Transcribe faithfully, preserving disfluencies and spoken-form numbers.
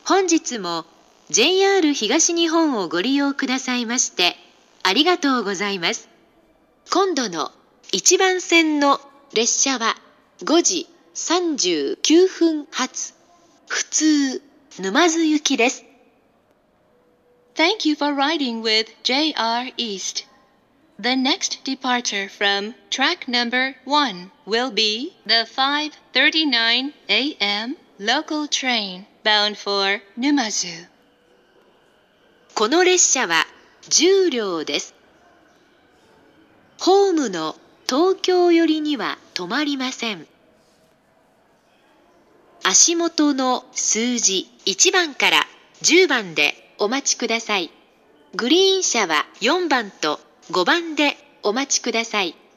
本日も ジェイアール 東日本をご利用くださいましてありがとうございます。今度のいちばん線の列車はごじさんじゅうきゅうふん発普通沼津行きです。 Thank you for riding with ジェイアール East. The next departure from track number one will be the five thirty-nine a m local train bound for Numazu. この列車はじゅう両です。ホームの東京寄りには止まりません。足元の数字いちばんからじゅうばんでお待ちください。グリーン車はよんばんとごばんでお待ちください。